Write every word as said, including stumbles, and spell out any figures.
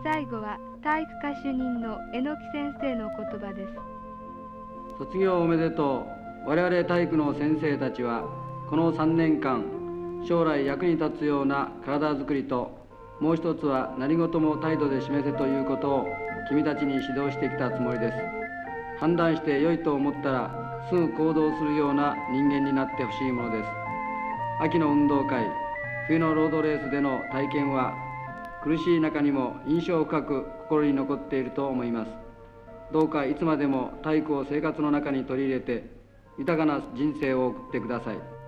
最後は体育科主任の榎木先生のお言葉です。 卒業おめでとう。我々体育の先生たちはこのさんねんかん、将来役に立つような体づくりと、もう一つは何事も態度で示せということを君たちに指導してきたつもりです。判断して良いと思ったらすぐ行動するような人間になってほしいものです。秋の運動会、冬のロードレースでの体験は苦しい中にも印象深く心に残っていると思います。どうかいつまでも体育を生活の中に取り入れて豊かな人生を送ってください。